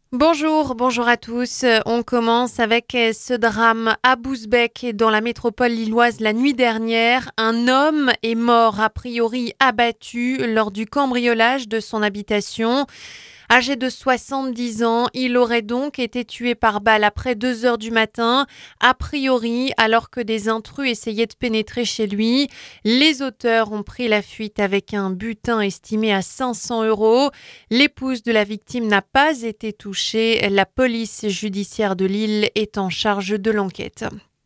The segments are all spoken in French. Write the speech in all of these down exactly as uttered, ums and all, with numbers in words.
Bonjour, bonjour à tous. On commence avec ce drame à Bousbecq dans la métropole lilloise la nuit dernière. Un homme est mort a priori abattu lors du cambriolage de son habitation. Âgé de soixante-dix ans, il aurait donc été tué par balle après deux heures du matin, a priori alors que des intrus essayaient de pénétrer chez lui. Les auteurs ont pris la fuite avec un butin estimé à cinq cents euros. L'épouse de la victime n'a pas été touchée. La police judiciaire de Lille est en charge de l'enquête.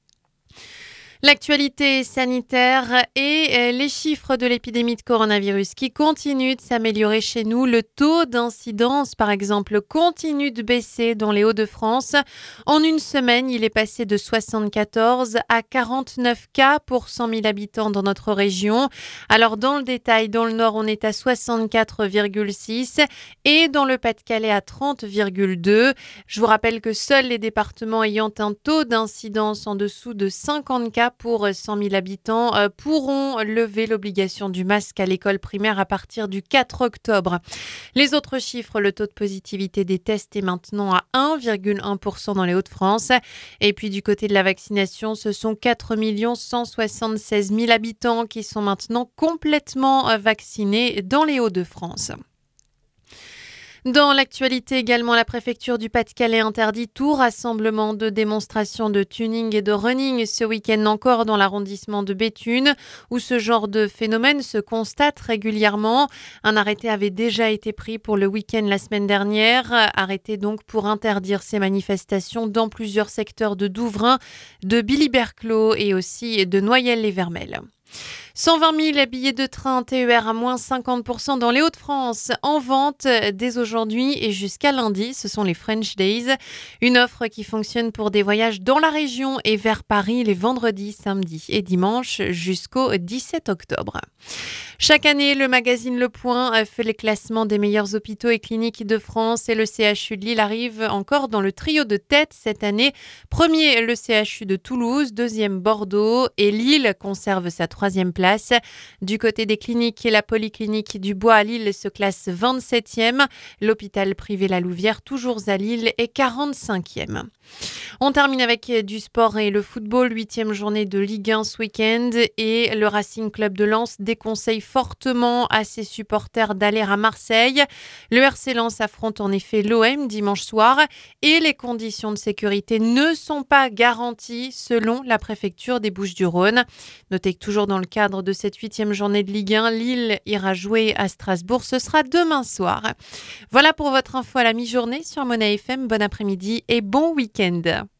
L'actualité sanitaire et les chiffres de l'épidémie de coronavirus qui continuent de s'améliorer chez nous. Le taux d'incidence, par exemple, continue de baisser dans les Hauts-de-France. En une semaine, il est passé de soixante-quatorze à quarante-neuf cas pour cent mille habitants dans notre région. Alors, dans le détail, dans le Nord, on est à soixante-quatre virgule six et dans le Pas-de-Calais à trente virgule deux. Je vous rappelle que seuls les départements ayant un taux d'incidence en dessous de cinquante cas pour cent mille habitants euh, pourront lever l'obligation du masque à l'école primaire à partir du quatre octobre. Les autres chiffres, le taux de positivité des tests est maintenant à un virgule un pour cent dans les Hauts-de-France. Et puis du côté de la vaccination, ce sont quatre millions cent soixante-seize mille habitants qui sont maintenant complètement vaccinés dans les Hauts-de-France. Dans l'actualité également, la préfecture du Pas-de-Calais interdit tout rassemblement de démonstrations de tuning et de running ce week-end encore dans l'arrondissement de Béthune, où ce genre de phénomène se constate régulièrement. Un arrêté avait déjà été pris pour le week-end la semaine dernière, arrêté donc pour interdire ces manifestations dans plusieurs secteurs de Douvrin, de Billy-Berclos et aussi de Noyelles-les-Vermelles. cent vingt mille billets de train T E R à moins cinquante pour cent dans les Hauts-de-France en vente dès aujourd'hui et jusqu'à lundi. Ce sont les French Days, une offre qui fonctionne pour des voyages dans la région et vers Paris les vendredis, samedis et dimanches jusqu'au dix-sept octobre. Chaque année, le magazine Le Point fait le classement des meilleurs hôpitaux et cliniques de France et le C H U de Lille arrive encore dans le trio de tête cette année. Premier, le C H U de Toulouse, deuxième Bordeaux et Lille conserve sa troisième place. Du côté des cliniques, la polyclinique du Bois à Lille se classe vingt-septième. L'hôpital privé La Louvière, toujours à Lille, est quarante-cinquième. On termine avec du sport et le football, huitième journée de Ligue un ce week-end et le Racing Club de Lens déconseille fortement à ses supporters d'aller à Marseille. Le R C Lens affronte en effet l'O M dimanche soir et les conditions de sécurité ne sont pas garanties selon la préfecture des Bouches-du-Rhône. Notez que toujours dans le cadre de cette huitième journée de Ligue un, Lille ira jouer à Strasbourg. Ce sera demain soir. Voilà pour votre info à la mi-journée sur Mona F M. Bon après-midi et bon week-end.